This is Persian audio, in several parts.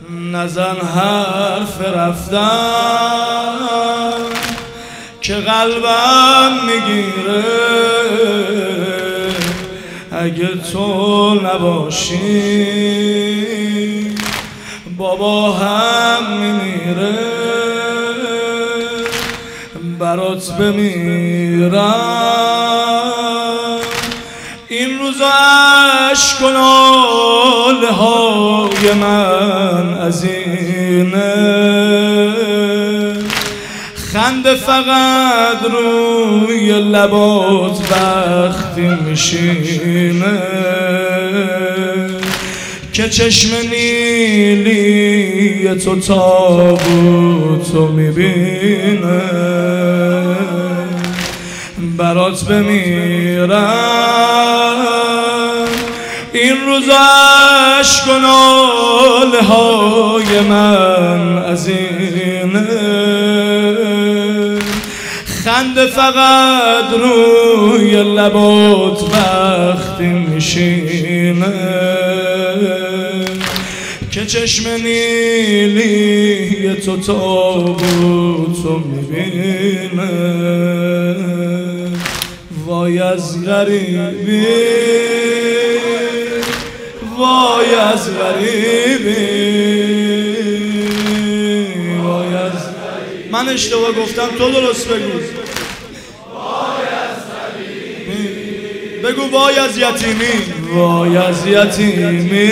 نزن حرف رفتن که قلبم میگیره، اگه تو نباشی بابا هم میمیره. برات بمیرم این روزا عشق و ناله های من از اینه، خنده فقط روی لبات وقتی میشینه که چشم نیلی تو تابوتو میبینه. برات بمیرم این روزا عشق و ناله های من از اینه، خنده فقط روی لبات وقتی میشینه که چشم نیلی تو تابوتو میبینه. وای از غریبی، وای از غریبی، وای از غریبی. من اشتباه گفتم تو درست بگو. وای از غریبی بگو. وای از یتیمی، وای از یتیمی،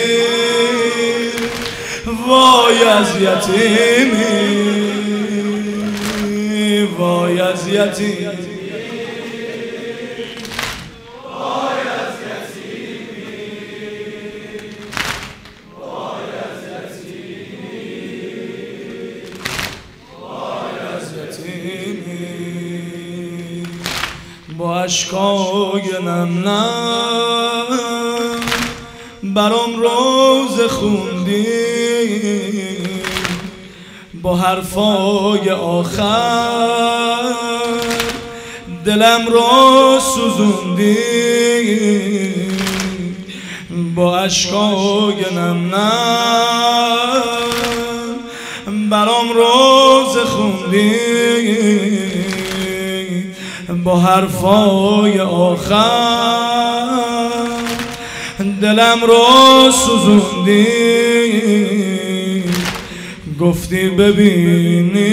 وای از یتیمی، وای از یتیمی. با اشکای نم نم برام روز خوندی، با حرفای آخر دلم رو سوزوندی. با اشکای نم نم برام روز خوندی، با حرفای آخر دلم رو سوزوندی. گفتی ببینی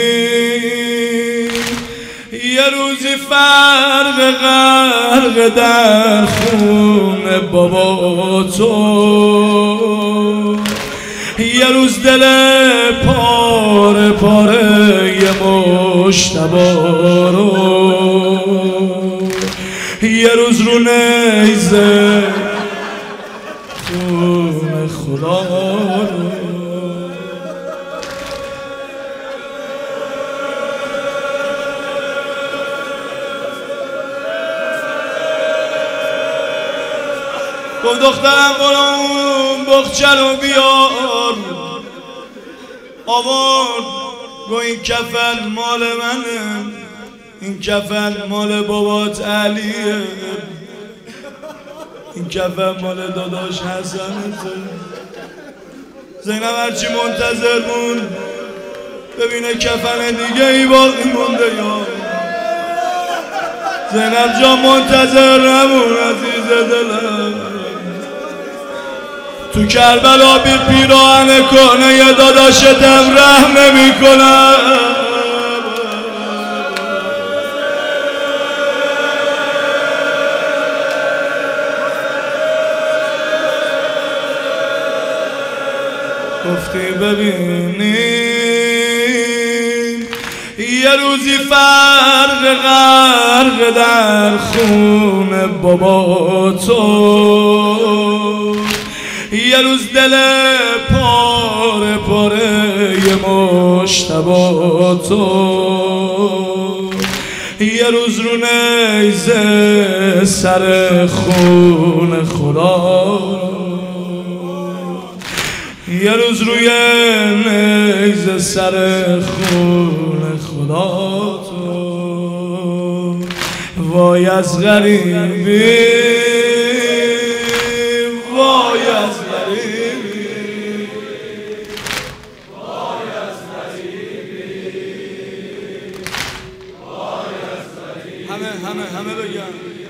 یه روزی فرق غرق در خون بابا تو، یه روز دل پاره پاره یه مشتبا رو، یه روز رو نیزه خون خدا رو. گفت دخترم برو اون بخچه رو بیار آورد. گو این کفن مال منه، این کفن مال بابات علیه، این کفن مال داداش حسنته. زینب هرچی منتظر مون ببینه کفن دیگه ای باقی مونده. یا زینب جان منتظر نمون عزیز دلم، تو کربلا بی پیراهن کنه یه داداشتم رحم نمی کنه. گفتی ببینیم یه روزی فرق غرق در خون بابا تو، یه روز دل پاره پاره یه مشتبا تو، یه روز رو نیزه سر خون خدا، یه روز روی نیزه سر خون خدا تو. وای از غریبی، وای از غریبی، همه بگم